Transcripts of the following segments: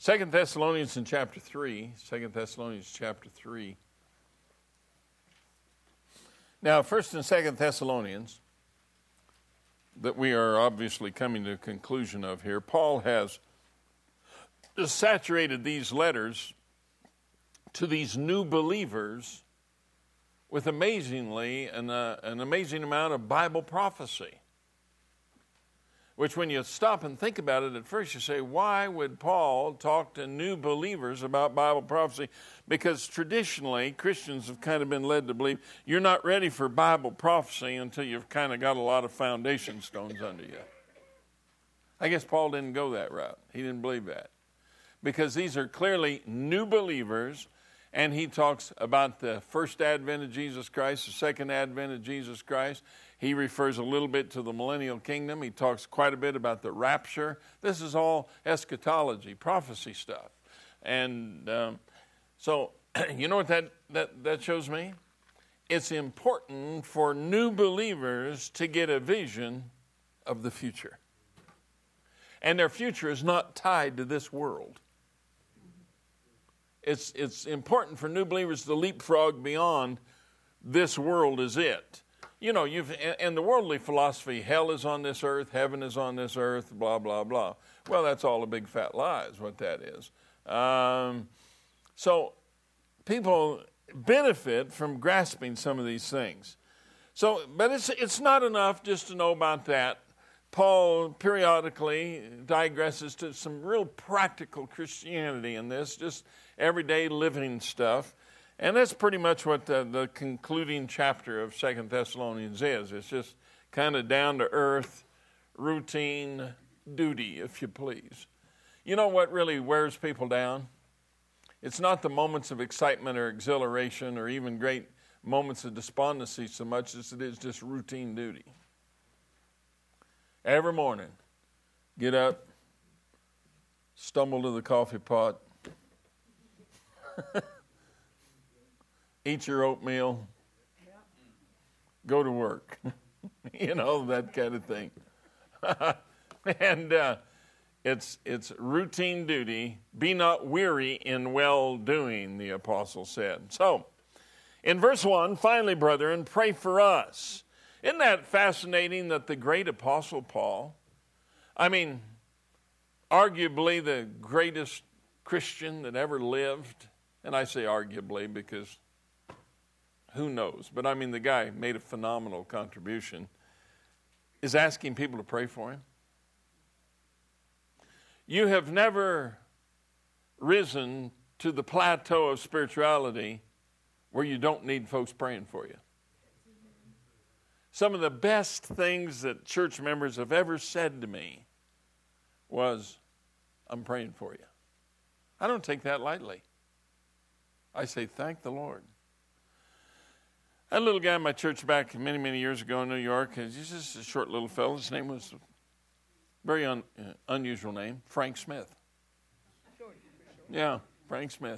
2 Thessalonians in chapter 3. 2 Thessalonians chapter 3. Now, 1st and 2nd Thessalonians, that we are obviously coming to a conclusion of here, Paul has just saturated these letters to these new believers with amazingly an amazing amount of Bible prophecy. Which when you stop and think about it, at first you say, why would Paul talk to new believers about Bible prophecy? Because traditionally, Christians have kind of been led to believe you're not ready for Bible prophecy until you've kind of got a lot of foundation stones under you. I guess Paul didn't go that route. He didn't believe that. Because these are clearly new believers, and he talks about the first advent of Jesus Christ, the second advent of Jesus Christ. He refers a little bit to the millennial kingdom. He talks quite a bit about the rapture. This is all eschatology, prophecy stuff. And so, you know what that shows me? It's important for new believers to get a vision of the future. And their future is not tied to this world. It's important for new believers to leapfrog beyond this world is it. You know, and the worldly philosophy, hell is on this earth, heaven is on this earth, blah, blah, blah. Well, that's all a big fat lie is what that is. So people benefit from grasping some of these things. But it's not enough just to know about that. Paul periodically digresses to some real practical Christianity in this, just everyday living stuff. And that's pretty much what the concluding chapter of 2 Thessalonians is. It's just kind of down to earth, routine duty, if you please. You know what really wears people down? It's not the moments of excitement or exhilaration or even great moments of despondency so much as it is just routine duty. Every morning, get up, stumble to the coffee pot, eat your oatmeal, go to work. You know, that kind of thing. And it's routine duty. Be not weary in well-doing, the apostle said. So, in verse 1, finally, brethren, pray for us. Isn't that fascinating that the great apostle Paul, arguably the greatest Christian that ever lived, and I say arguably because who knows, but the guy made a phenomenal contribution, is asking people to pray for him. You have never risen to the plateau of spirituality where you don't need folks praying for you. Some of the best things that church members have ever said to me was, I'm praying for you. I don't take that lightly. I say, thank the Lord. That little guy in my church back many, many years ago in New York, he's just a short little fellow. His name was a very unusual name, Frank Smith. Yeah, Frank Smith.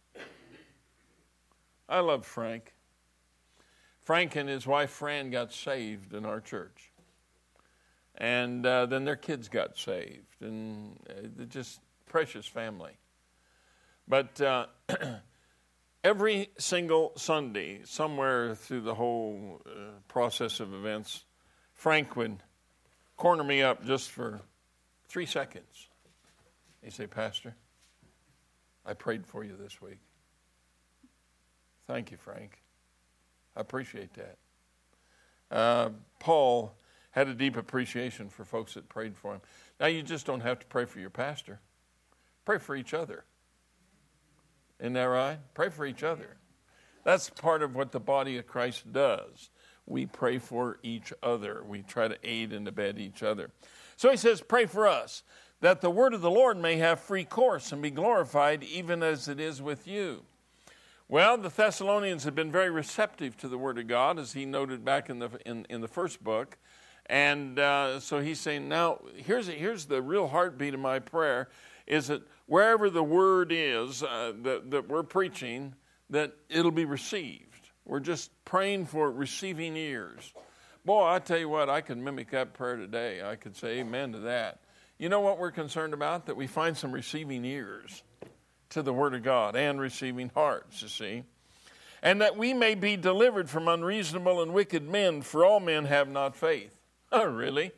I love Frank. Frank and his wife Fran got saved in our church. And then their kids got saved. And they're just precious family. But every single Sunday, somewhere through the whole process of events, Frank would corner me up just for 3 seconds. He'd say, Pastor, I prayed for you this week. Thank you, Frank. I appreciate that. Paul had a deep appreciation for folks that prayed for him. Now, you just don't have to pray for your pastor. Pray for each other. Isn't that right? Pray for each other. That's part of what the body of Christ does. We pray for each other. We try to aid and abet each other. So he says, pray for us, that the word of the Lord may have free course and be glorified even as it is with you. Well, the Thessalonians had been very receptive to the Word of God, as he noted back in the first book. And so he's saying, now, here's the real heartbeat of my prayer, is that wherever the Word is that we're preaching, that it'll be received. We're just praying for receiving ears. Boy, I tell you what, I could mimic that prayer today. I could say amen to that. You know what we're concerned about? That we find some receiving ears to the Word of God and receiving hearts, you see. And that we may be delivered from unreasonable and wicked men, for all men have not faith. Oh, really?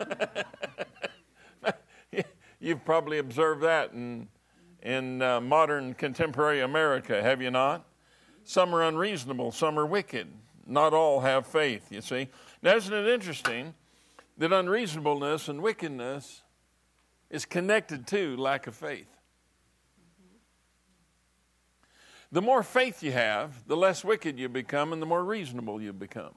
You've probably observed that in modern contemporary America, have you not? Some are unreasonable, some are wicked. Not all have faith, you see. Now, isn't it interesting that unreasonableness and wickedness is connected to lack of faith? The more faith you have, the less wicked you become and the more reasonable you become.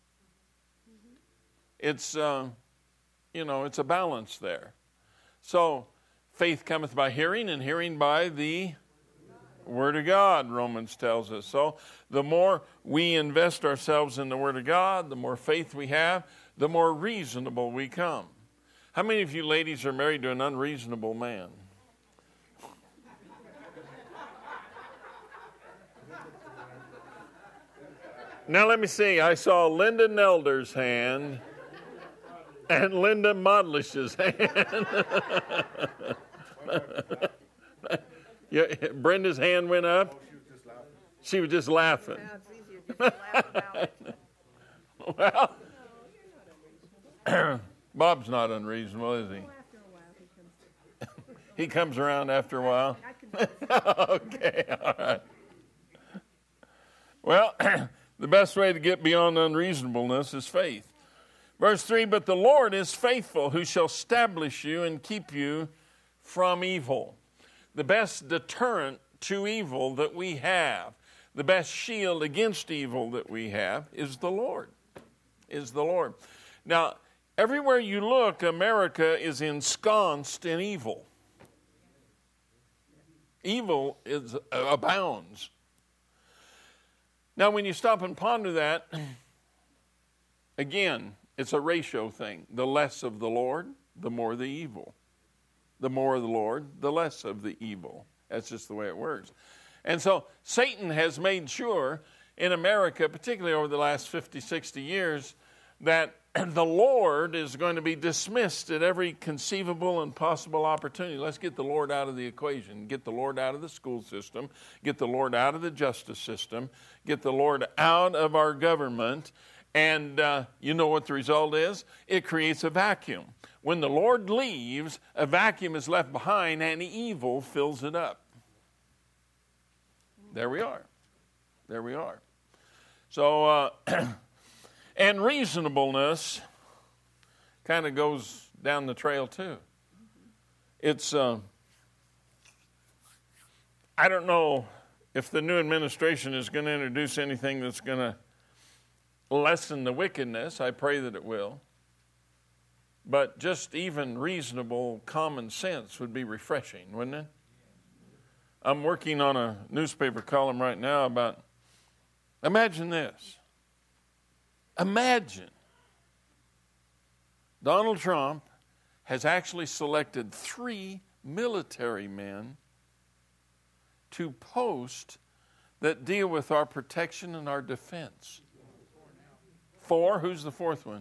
It's, it's a balance there. So, faith cometh by hearing, and hearing by the Word of God, Romans tells us. So, the more we invest ourselves in the Word of God, the more faith we have, the more reasonable we come. How many of you ladies are married to an unreasonable man? Now let me see. I saw Linda Nelder's hand and Linda Modlish's hand. Brenda's hand went up. She was just laughing. Well, Bob's not unreasonable, is he? He comes around after a while. Okay, all right. Well, the best way to get beyond unreasonableness is faith. Verse 3, but the Lord is faithful, who shall establish you and keep you from evil. The best deterrent to evil that we have, the best shield against evil that we have is the Lord. Is the Lord. Now, everywhere you look, America is ensconced in evil. Evil abounds. Now, when you stop and ponder that, again, it's a ratio thing. The less of the Lord, the more the evil. The more of the Lord, the less of the evil. That's just the way it works. And so Satan has made sure in America, particularly over the last 50, 60 years, that the Lord is going to be dismissed at every conceivable and possible opportunity. Let's get the Lord out of the equation. Get the Lord out of the school system. Get the Lord out of the justice system. Get the Lord out of our government. And you know what the result is? It creates a vacuum. When the Lord leaves, a vacuum is left behind and evil fills it up. There we are. There we are. So, and reasonableness kind of goes down the trail too. It's, I don't know if the new administration is going to introduce anything that's going to lessen the wickedness. I pray that it will. But just even reasonable common sense would be refreshing, wouldn't it? I'm working on a newspaper column right now about, imagine this. Imagine Donald Trump has actually selected 3 military men to post that deal with our protection and our defense. 4? Who's the 4th one?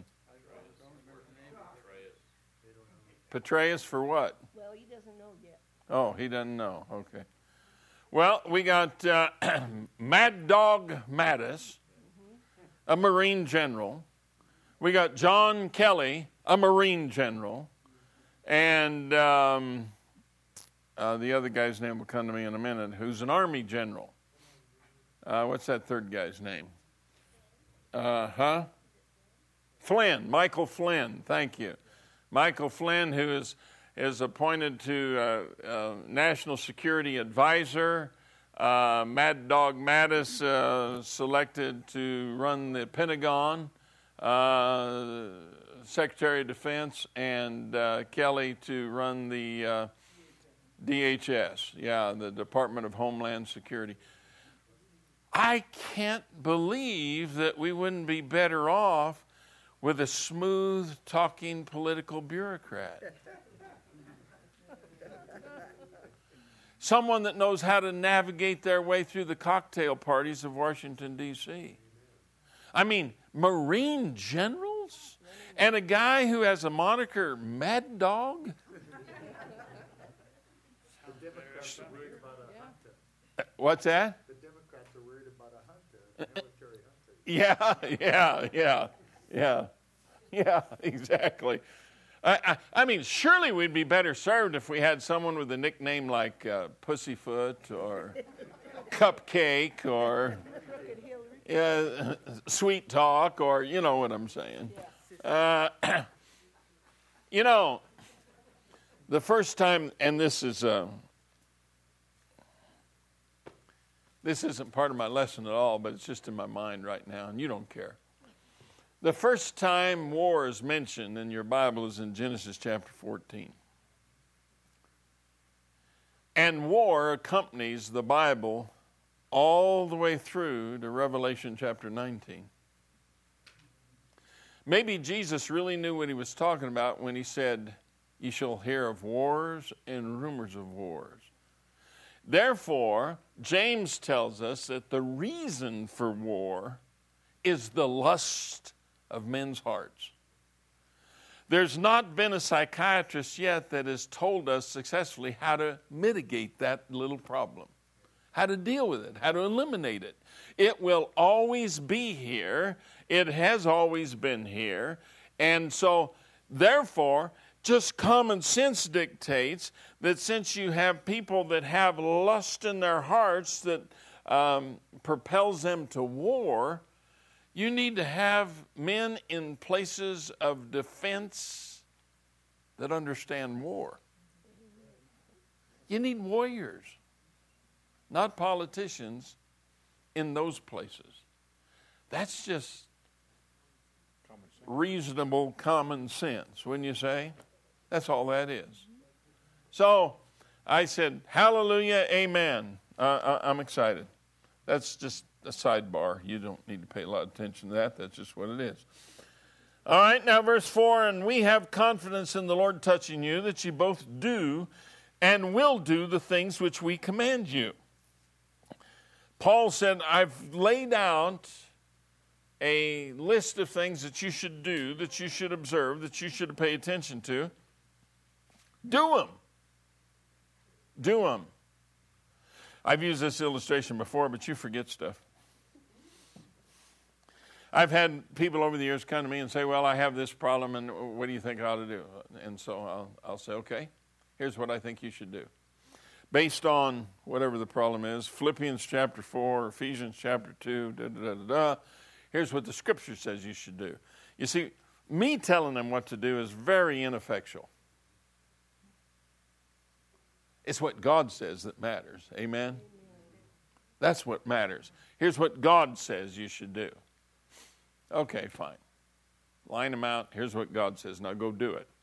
Petraeus for what? Well, he doesn't know yet. Oh, he doesn't know. Okay. Well, we got Mad Dog Mattis, a Marine general. We got John Kelly, a Marine general. And the other guy's name will come to me in a minute, who's an Army general. What's that third guy's name? Flynn, Michael Flynn, thank you. Michael Flynn, who is appointed to National Security Advisor. Mad Dog Mattis selected to run the Pentagon. Secretary of Defense, and Kelly to run the DHS, the Department of Homeland Security. I can't believe that we wouldn't be better off with a smooth-talking political bureaucrat. Someone that knows how to navigate their way through the cocktail parties of Washington, D.C. I mean, Marine generals? And a guy who has a moniker, Mad Dog? Democrats are worried about a hunter. What's that? The Democrats are worried about a hunter, a military hunter. Yeah, exactly. I mean, surely we'd be better served if we had someone with a nickname like Pussyfoot or Cupcake or Sweet Talk, or you know what I'm saying. You know, the first time, and this isn't part of my lesson at all, but it's just in my mind right now, and you don't care. The first time war is mentioned in your Bible is in Genesis chapter 14. And war accompanies the Bible all the way through to Revelation chapter 19. Maybe Jesus really knew what he was talking about when he said, "You shall hear of wars and rumors of wars." Therefore, James tells us that the reason for war is the lust of men's hearts. There's not been a psychiatrist yet that has told us successfully how to mitigate that little problem, how to deal with it, how to eliminate it. It will always be here. It has always been here. And so, therefore, just common sense dictates that since you have people that have lust in their hearts that propels them to war, you need to have men in places of defense that understand war. You need warriors, not politicians, in those places. That's just reasonable common sense, wouldn't you say? That's all that is. So I said, hallelujah, amen. I'm excited. That's just a sidebar. You don't need to pay a lot of attention to that. That's just what it is. All right, now verse 4, and we have confidence in the Lord touching you, that you both do and will do the things which we command you. Paul said, I've laid out a list of things that you should do, that you should observe, that you should pay attention to. Do them. Do them. I've used this illustration before, but you forget stuff. I've had people over the years come to me and say, well, I have this problem, and what do you think I ought to do? And so I'll say, okay, here's what I think you should do. Based on whatever the problem is, Philippians chapter 4, Ephesians chapter 2, here's what the Scripture says you should do. You see, me telling them what to do is very ineffectual. It's what God says that matters. Amen? That's what matters. Here's what God says you should do. Okay, fine. Line them out. Here's what God says. Now go do it.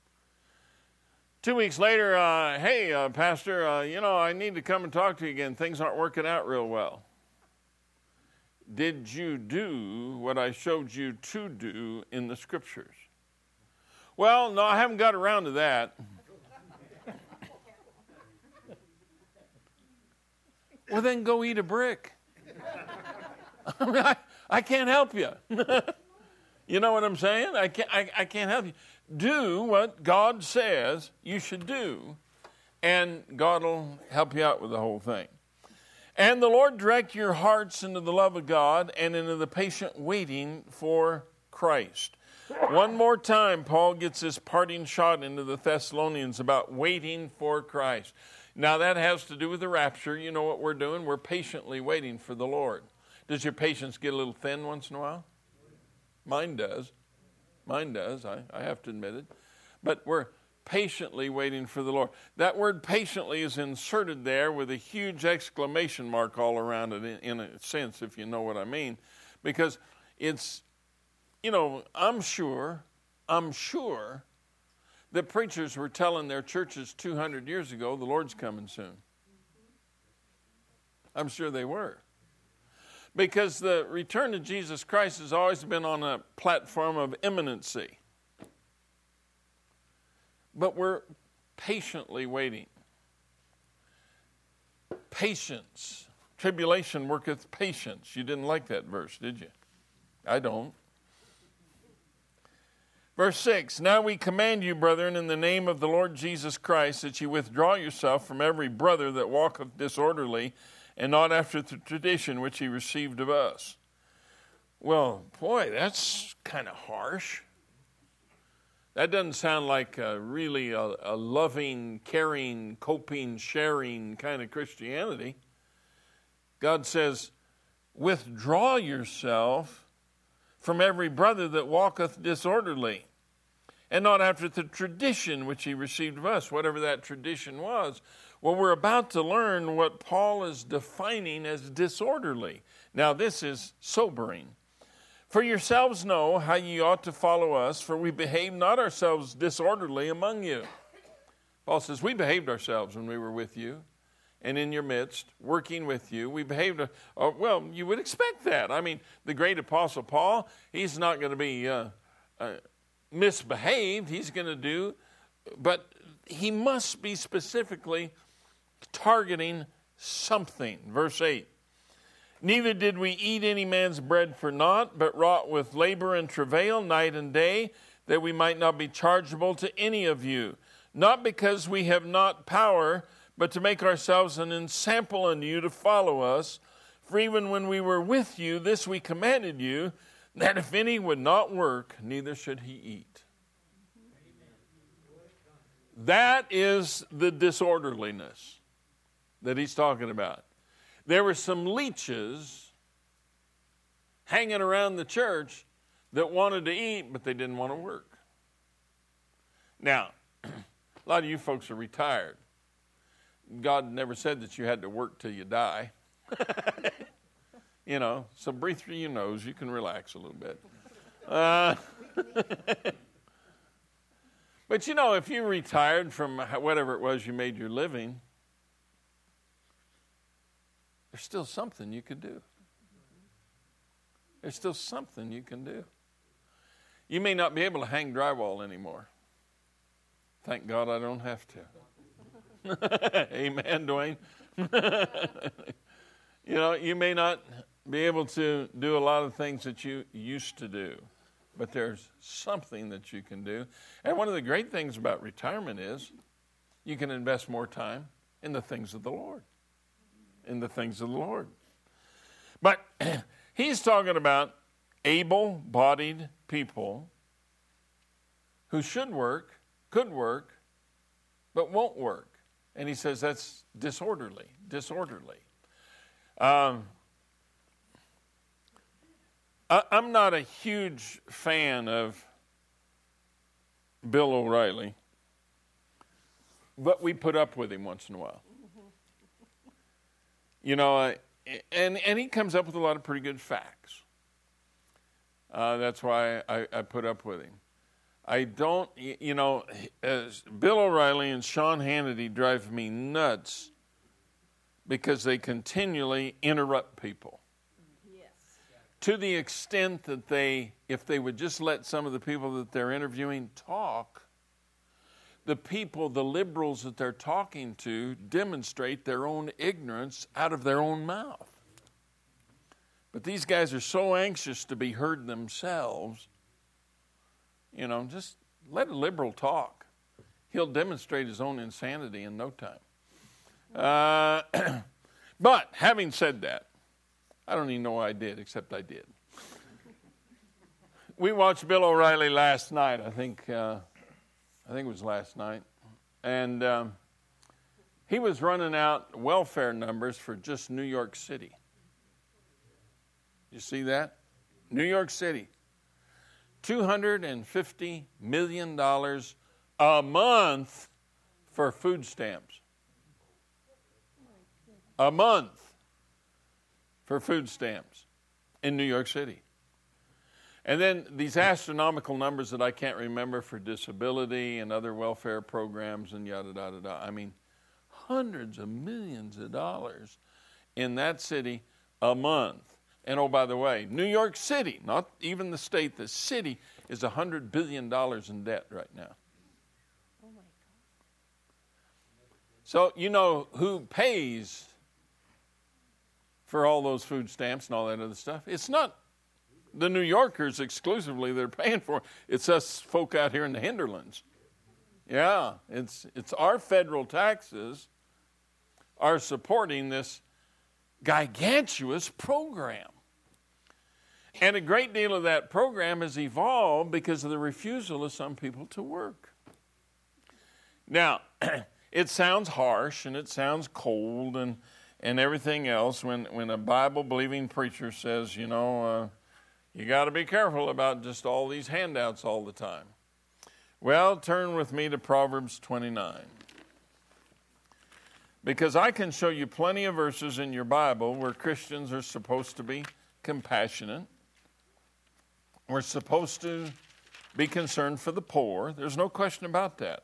2 weeks later, hey, Pastor, I need to come and talk to you again. Things aren't working out real well. Did you do what I showed you to do in the Scriptures? Well, no, I haven't got around to that. Well, then go eat a brick. I mean, I can't help you. You know what I'm saying? I can't help you. Do what God says you should do, and God will help you out with the whole thing. And the Lord direct your hearts into the love of God and into the patient waiting for Christ. One more time, Paul gets this parting shot into the Thessalonians about waiting for Christ. Now, that has to do with the rapture. You know what we're doing? We're patiently waiting for the Lord. Does your patience get a little thin once in a while? Mine does. Mine does. I have to admit it. But we're patiently waiting for the Lord. That word patiently is inserted there with a huge exclamation mark all around it in a sense, if you know what I mean. Because it's, I'm sure that preachers were telling their churches 200 years ago, the Lord's coming soon. I'm sure they were. Because the return of Jesus Christ has always been on a platform of imminency. But we're patiently waiting. Patience. Tribulation worketh patience. You didn't like that verse, did you? I don't. Verse 6, now we command you, brethren, in the name of the Lord Jesus Christ, that you withdraw yourself from every brother that walketh disorderly, and not after the tradition which he received of us. Well, boy, that's kind of harsh. That doesn't sound like really a loving, caring, coping, sharing kind of Christianity. God says, withdraw yourself from every brother that walketh disorderly, and not after the tradition which he received of us, whatever that tradition was. Well, we're about to learn what Paul is defining as disorderly. Now, this is sobering. For yourselves know how ye ought to follow us, for we behave not ourselves disorderly among you. Paul says, we behaved ourselves when we were with you and in your midst, working with you. We behaved, well, you would expect that. I mean, the great apostle Paul, he's not going to be misbehaved. He's going to do, but he must be specifically targeting something. Verse 8, neither did we eat any man's bread for naught, but wrought with labor and travail night and day, that we might not be chargeable to any of you. Not because we have not power, but to make ourselves an ensample unto you to follow us. For even when we were with you, this we commanded you, that if any would not work, neither should he eat. That is the disorderliness that he's talking about. There were some leeches hanging around the church that wanted to eat, but they didn't want to work. Now, a lot of you folks are retired. God never said that you had to work till you die. So breathe through your nose. You can relax a little bit. But if you retired from whatever it was you made your living, there's still something you could do. There's still something you can do. You may not be able to hang drywall anymore. Thank God I don't have to. Amen, Dwayne. You may not be able to do a lot of things that you used to do, but there's something that you can do. And one of the great things about retirement is you can invest more time in the things of the Lord. In the things of the Lord. But he's talking about able-bodied people who should work, could work, but won't work. And he says that's disorderly. I'm not a huge fan of Bill O'Reilly, but we put up with him once in a while. And he comes up with a lot of pretty good facts. That's why I put up with him. I don't, as Bill O'Reilly and Sean Hannity drive me nuts because they continually interrupt people. Yes. To the extent that if they would just let some of the people that they're interviewing talk, the liberals that they're talking to, demonstrate their own ignorance out of their own mouth. But these guys are so anxious to be heard themselves. Just let a liberal talk. He'll demonstrate his own insanity in no time. But having said that, I don't even know why I did, except I did. We watched Bill O'Reilly last night. I think it was last night. And he was running out welfare numbers for just New York City. You see that? New York City. $250 million a month for food stamps. A month for food stamps in New York City. And then these astronomical numbers that I can't remember for disability and other welfare programs and yada, yada, yada. I mean, hundreds of millions of dollars in that city a month. And oh, by the way, New York City, not even the state, the city is $100 billion in debt right now. Oh my God. So you know who pays for all those food stamps and all that other stuff? It's not the New Yorkers exclusively that are paying for it. It's us folk out here in the hinterlands. Yeah, it's our federal taxes are supporting this gigantuous program. And a great deal of that program has evolved because of the refusal of some people to work. Now, it sounds harsh and it sounds cold and everything else when a Bible-believing preacher says, you got to be careful about just all these handouts all the time. Well, turn with me to Proverbs 29. Because I can show you plenty of verses in your Bible where Christians are supposed to be compassionate. We're supposed to be concerned for the poor. There's no question about that.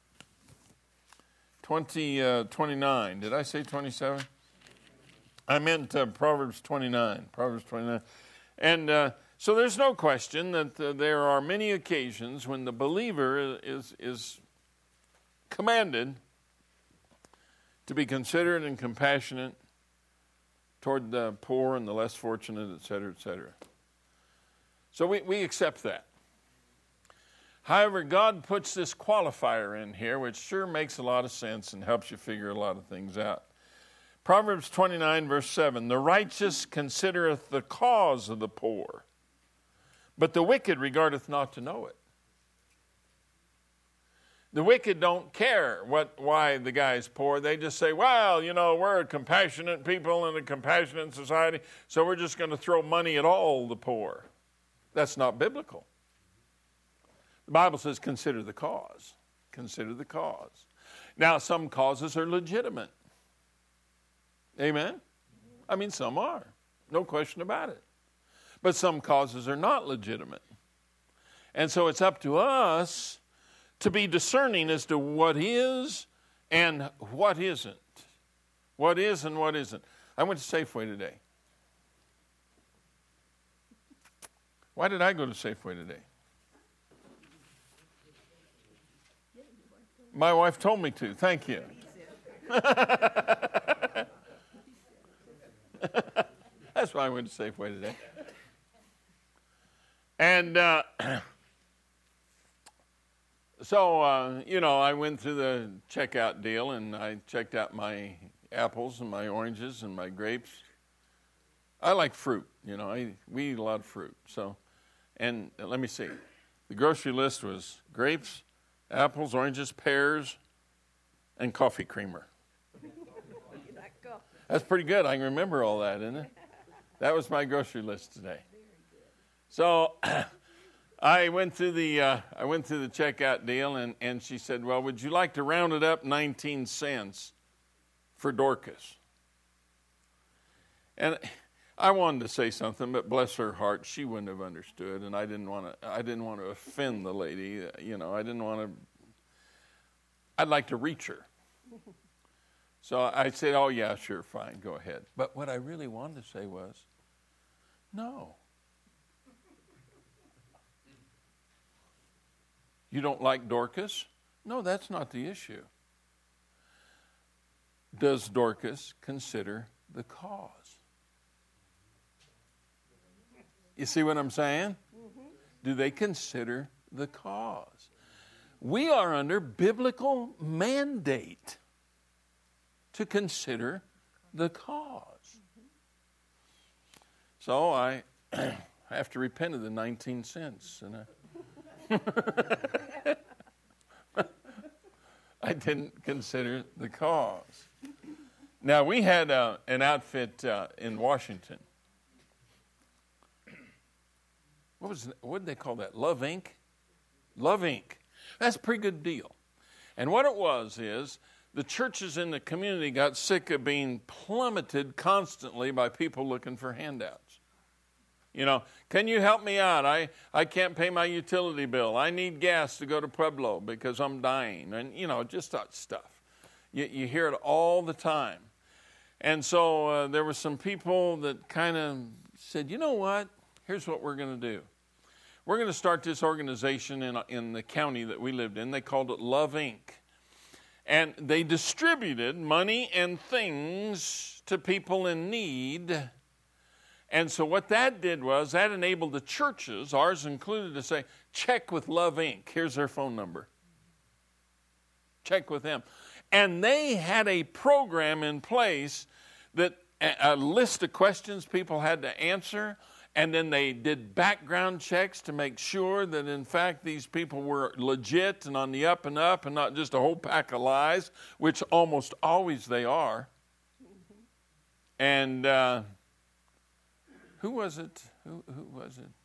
29. Did I say 27? I meant Proverbs 29. Proverbs 29. And so there's no question that there are many occasions when the believer is commanded to be considerate and compassionate toward the poor and the less fortunate, et cetera, et cetera. So we accept that. However, God puts this qualifier in here, which sure makes a lot of sense and helps you figure a lot of things out. Proverbs 29, verse 7, the righteous considereth the cause of the poor, but the wicked regardeth not to know it. The wicked don't care why the guy's poor. They just say, well, we're a compassionate people in a compassionate society, so we're just going to throw money at all the poor. That's not biblical. The Bible says consider the cause. Consider the cause. Now, some causes are legitimate. Amen? I mean, some are. No question about it. But some causes are not legitimate. And so it's up to us to be discerning as to what is and what isn't. What is and what isn't. I went to Safeway today. Why did I go to Safeway today? My wife told me to. Thank you. That's why I went to Safeway today. And so, I went through the checkout deal, and I checked out my apples and my oranges and my grapes. I like fruit. We eat a lot of fruit. So, and let me see. The grocery list was grapes, apples, oranges, pears, and coffee creamer. That's pretty good. I can remember all that, isn't it? That was my grocery list today. So I went through the checkout deal, and she said, well, would you like to round it up 19 cents for Dorcas? And I wanted to say something, but bless her heart, she wouldn't have understood, and I didn't want to offend the lady. I'd like to reach her. So I said, oh, yeah, sure, fine, go ahead. But what I really wanted to say was, no. You don't like Dorcas? No, that's not the issue. Does Dorcas consider the cause? You see what I'm saying? Mm-hmm. Do they consider the cause? We are under biblical mandate to consider the cause. So I have to repent of the 19 cents. And I didn't consider the cause. Now, we had an outfit in Washington. What did they call that? Love Inc.? Love Inc. That's a pretty good deal. And what it was is the churches in the community got sick of being plummeted constantly by people looking for handouts. Can you help me out? I can't pay my utility bill. I need gas to go to Pueblo because I'm dying. And, just that stuff. You hear it all the time. And so there were some people that kind of said, you know what? Here's what we're going to do. We're going to start this organization in the county that we lived in. They called it Love Inc. And they distributed money and things to people in need. And so what that did was that enabled the churches, ours included, to say, check with Love Inc. Here's their phone number. Check with them. And they had a program in place that a list of questions people had to answer, and then they did background checks to make sure that, in fact, these people were legit and on the up and up and not just a whole pack of lies, which almost always they are. And who was it? Who was it?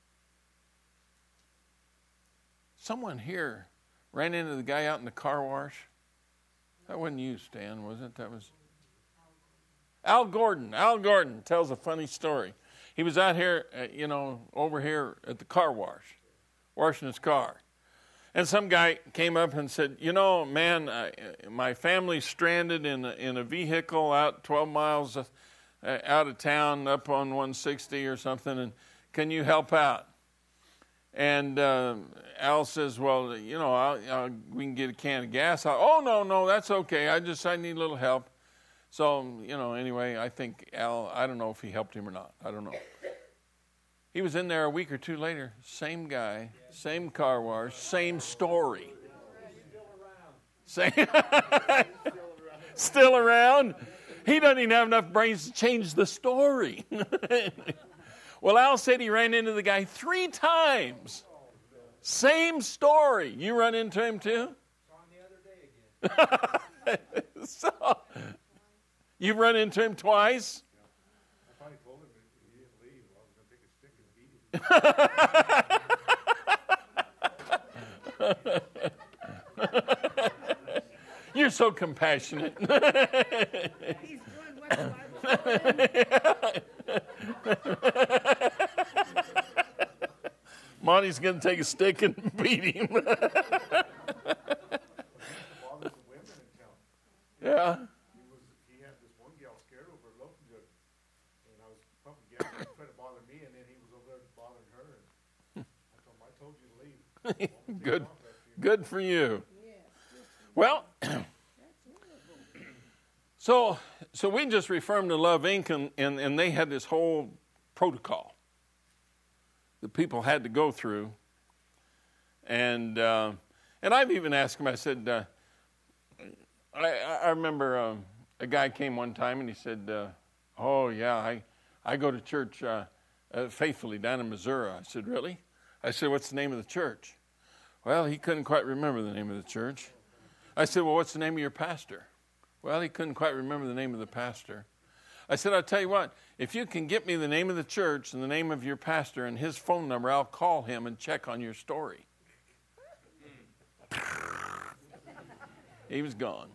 Someone here ran into the guy out in the car wash. That wasn't you, Stan, was it? That was Al Gordon. Al Gordon tells a funny story. He was out here, over here at the car wash, washing his car. And some guy came up and said, man, my family's stranded in a vehicle out 12 miles out of town up on 160 or something, and can you help out? And Al says, well, we can get a can of gas. Oh, no, that's okay. I need a little help. So, anyway, I think Al, I don't know if he helped him or not. I don't know. He was in there a week or two later. Same guy, same car wash, same story. Still around. He doesn't even have enough brains to change the story. Well, Al said he ran into the guy 3 times. Same story. You run into him too? The other day again. So, you've run into him twice? I finally told him if he didn't leave, I was going to take a stick and beat him. You're so compassionate. He's doing what the Bible says. Monty's going to take a stick and beat him. Yeah. He had this one gal scared over a loaf jug, and I was pumping gas and trying to bother me, and then he was over there bothering her. And I told him, I told you to leave. Good for you. Well, so we just referred to Love Inc. and they had this whole protocol that people had to go through, and I've even asked him. I said, I remember a guy came one time and he said, "Oh yeah, I go to church faithfully down in Missouri." I said, "Really?" I said, "What's the name of the church?" Well, he couldn't quite remember the name of the church. I said, "Well, what's the name of your pastor?" Well, he couldn't quite remember the name of the pastor. I said, "I'll tell you what, if you can get me the name of the church and the name of your pastor and his phone number, I'll call him and check on your story." He was gone.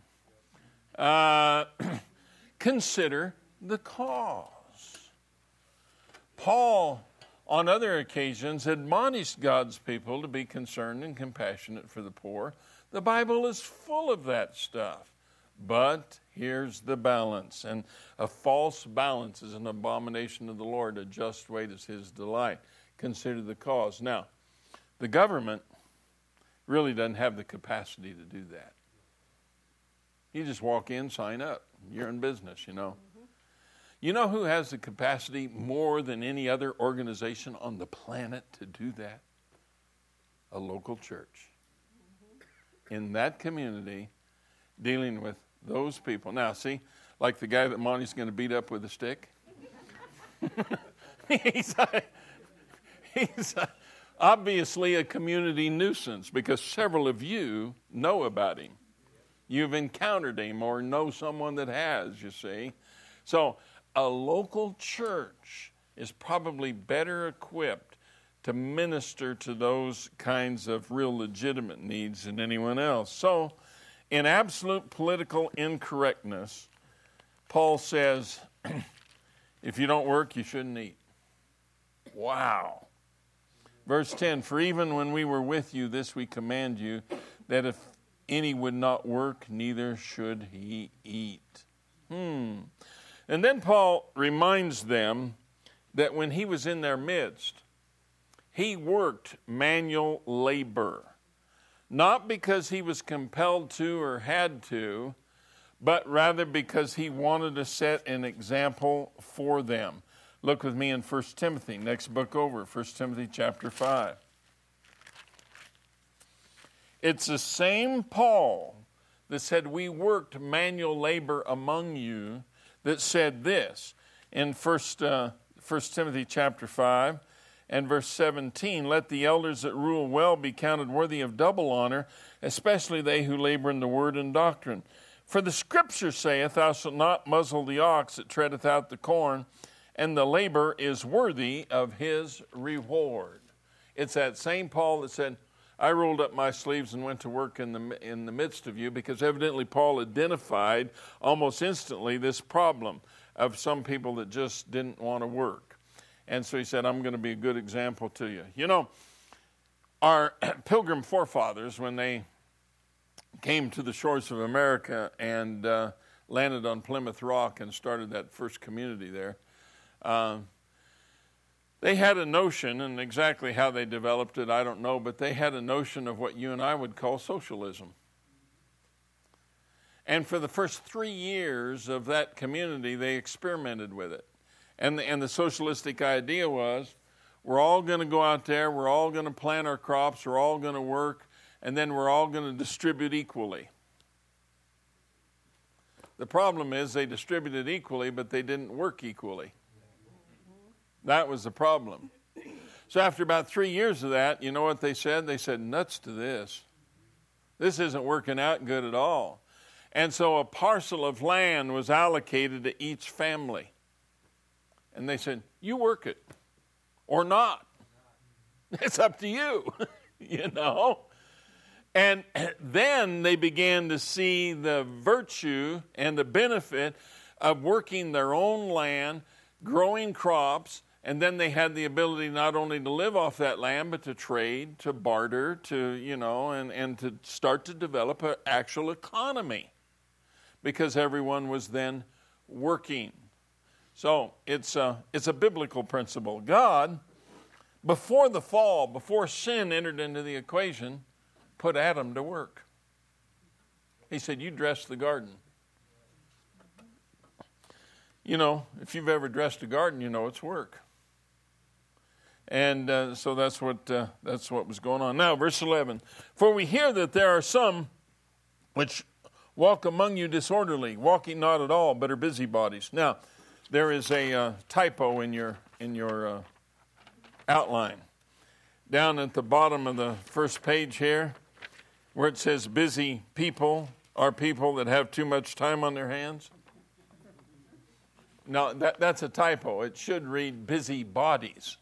Consider the cause. Paul, on other occasions, admonished God's people to be concerned and compassionate for the poor. The Bible is full of that stuff. But here's the balance. And a false balance is an abomination of the Lord. A just weight is his delight. Consider the cause. Now, the government really doesn't have the capacity to do that. You just walk in, sign up. You're in business, Mm-hmm. You know who has the capacity more than any other organization on the planet to do that? A local church. Mm-hmm. In that community, dealing with those people. Now, see, like the guy that Monty's going to beat up with a stick. he's obviously a community nuisance because several of you know about him. You've encountered him or know someone that has, you see. So a local church is probably better equipped to minister to those kinds of real legitimate needs than anyone else. So in absolute political incorrectness, Paul says, if you don't work, you shouldn't eat. Wow. Verse 10, for even when we were with you, this we command you, that if any would not work, neither should he eat. And then Paul reminds them that when he was in their midst, he worked manual labor. Not because he was compelled to or had to, but rather because he wanted to set an example for them. Look with me in 1 Timothy, next book over, 1 Timothy chapter 5. It's the same Paul that said, we worked manual labor among you, that said this in 1 Timothy chapter 5 and verse 17, let the elders that rule well be counted worthy of double honor, especially they who labor in the word and doctrine. For the scripture saith, thou shalt not muzzle the ox that treadeth out the corn, and the labor is worthy of his reward. It's that same Paul that said, I rolled up my sleeves and went to work in the midst of you, because evidently Paul identified almost instantly this problem of some people that just didn't want to work. And so he said, I'm going to be a good example to you. You know, our pilgrim forefathers, when they came to the shores of America and landed on Plymouth Rock and started that first community there, they had a notion, and exactly how they developed it, I don't know, but they had a notion of what you and I would call socialism. And for the first 3 years of that community, they experimented with it. And the socialistic idea was, we're all going to go out there, we're all going to plant our crops, we're all going to work, and then we're all going to distribute equally. The problem is they distributed equally, but they didn't work equally. That was the problem. So after about 3 years of that, you know what they said? They said, nuts to this. This isn't working out good at all. And so a parcel of land was allocated to each family. And they said, you work it or not. It's up to you, you know. And then they began to see the virtue and the benefit of working their own land, growing crops, and then they had the ability not only to live off that land, but to trade, to barter, to, you know, and to start to develop an actual economy, because everyone was then working. So it's a biblical principle. God, before the fall, before sin entered into the equation, put Adam to work. He said, you dress the garden. You know, if you've ever dressed a garden, you know it's work. And so that's what was going on. Now, verse 11. For we hear that there are some which walk among you disorderly, walking not at all, but are busybodies. Now, there is a typo in your outline. Down at the bottom of the first page here, where it says busy people are people that have too much time on their hands. No, that's a typo. It should read busy bodies.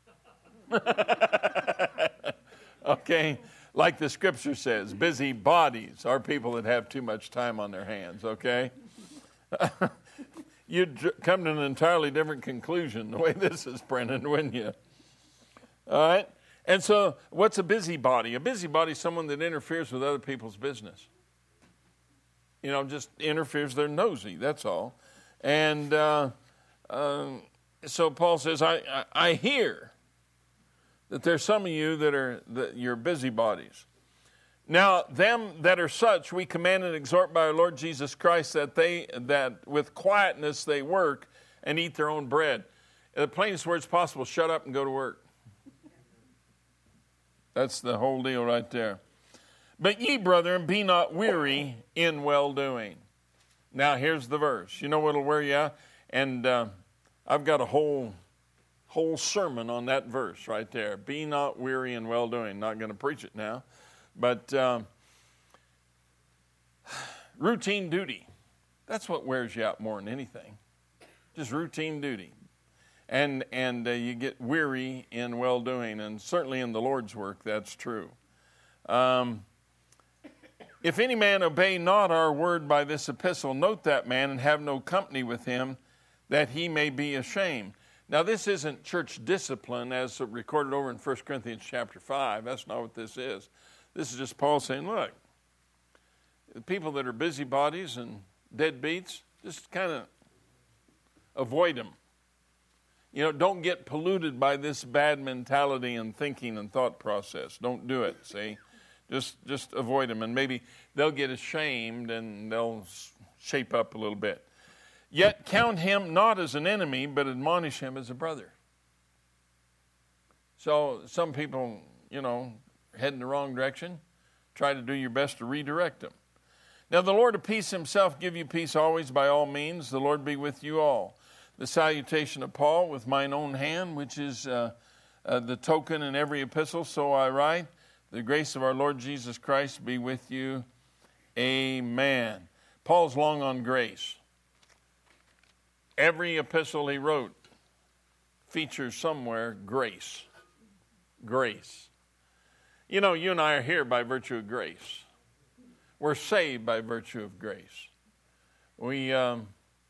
Okay, like the scripture says, busy bodies are people that have too much time on their hands, okay? You'd come to an entirely different conclusion the way this is printed, wouldn't you? All right? And so what's a busybody? A busybody is someone that interferes with other people's business. You know, just interferes, they're nosy, that's all. And so Paul says, I hear that there's some of you that you're busybodies. Now, them that are such, we command and exhort by our Lord Jesus Christ that with quietness they work and eat their own bread. In the plainest words possible, shut up and go to work. That's the whole deal right there. But ye, brethren, be not weary in well-doing. Now, here's the verse. You know what'll wear you out? And I've got a whole sermon on that verse right there. Be not weary in well-doing. Not going to preach it now. But routine duty, that's what wears you out more than anything. Just routine duty. And you get weary in well-doing, and certainly in the Lord's work, that's true. If any man obey not our word by this epistle, note that man and have no company with him, that he may be ashamed. Now, this isn't church discipline as recorded over in 1 Corinthians chapter 5. That's not what this is. This is just Paul saying, look, the people that are busybodies and deadbeats, just kind of avoid them. You know, don't get polluted by this bad mentality and thinking and thought process. Don't do it, see? Just avoid them, and maybe they'll get ashamed and they'll shape up a little bit. Yet count him not as an enemy, but admonish him as a brother. So some people, head in the wrong direction. Try to do your best to redirect them. Now the Lord of peace himself give you peace always by all means. The Lord be with you all. The salutation of Paul with mine own hand, which is the token in every epistle, so I write. The grace of our Lord Jesus Christ be with you. Amen. Paul's long on grace. Every epistle he wrote features somewhere grace. Grace. You and I are here by virtue of grace. We're saved by virtue of grace. We go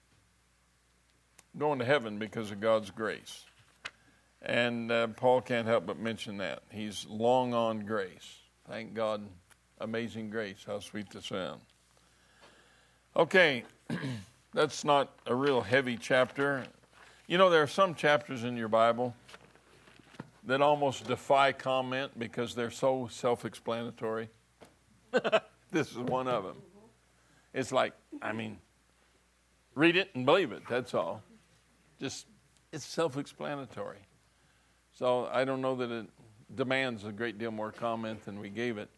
into heaven because of God's grace. And Paul can't help but mention that. He's long on grace. Thank God. Amazing grace. How sweet the sound. Okay. That's not a real heavy chapter. There are some chapters in your Bible that almost defy comment because they're so self-explanatory. This is one of them. It's like, read it and believe it, that's all. It's self-explanatory. So I don't know that it demands a great deal more comment than we gave it.